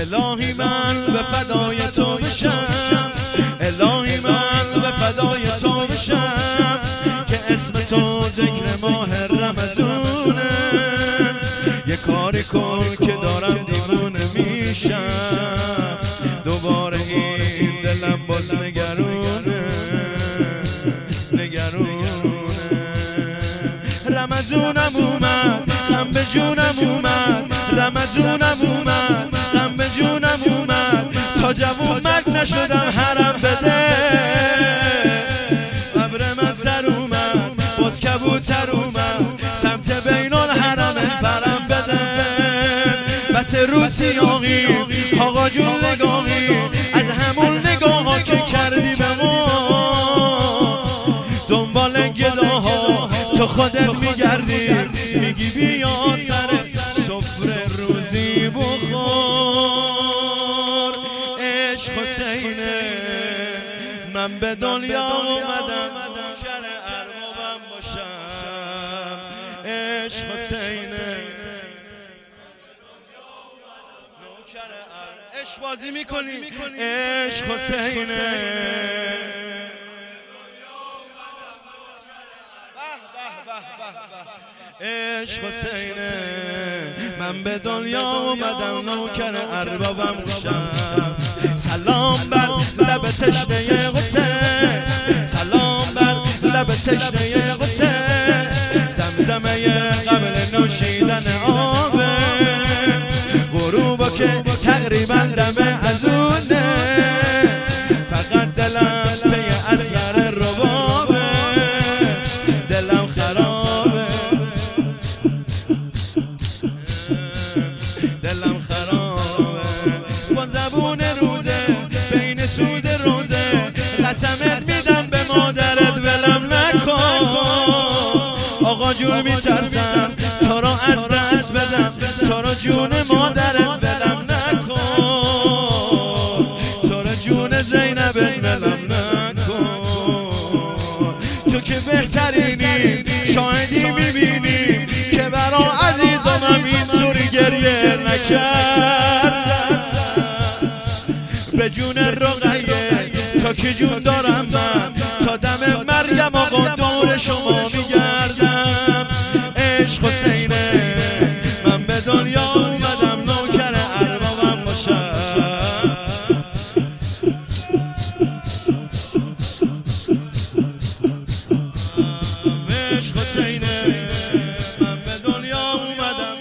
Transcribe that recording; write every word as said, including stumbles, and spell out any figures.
الهی من به فدای تو بشم، الهی من به فدای تو بشم که اسم تو ذکر ماه رمضونه. یه کاری کن که دارم دیوونه میشم، دوباره این دلم باز نگرونه نگرونه. رمضونم اومد غم به جونم اومد، رمضونم اومد غم به جونم اومد. تا جوون مرد نشدم حرم بده، ابر من سر اومد باز کبوتر اومد، سمت بین الحرم پرم بده. بس روسی آقی آقا جون نگاهی، از همون نگاه ها که کردی به ما دنبال گداها تو خودت میگردی، میگی بیا سر سفره روزی بخور. عشق حسینه من به دنیا اومدم نوکر اربابم باشم. عشق حسینه نوکر اربابم. عشق بازی میکنی عشق حسینه. عشق حسینه من به دنیا اومدم نوکر اربابم باشم. سلام بر لب تشنه حسین، سلام بر لب تشنه حسین. زمزمه قبل نوشیدن آبه، غروبا که تقریبا دم از اونه. فقط دلم پی اثر ربابه، دلم خرابه دلم خرابه. با زبون روزه بین سوز روزه، قسمت میدم به مادرت ولم نکن. آقا جون میترسم تو رو از دست بدم، تو رو جون مادرت ولم نکن، تو رو جون زینب ولم نکن. تو که بهترینی شاهدی میبینی که برا عزیزم اینطوری گریه نکردم. به جون رقیه تا که جون دارم من، تا دم مریم آقا دور شما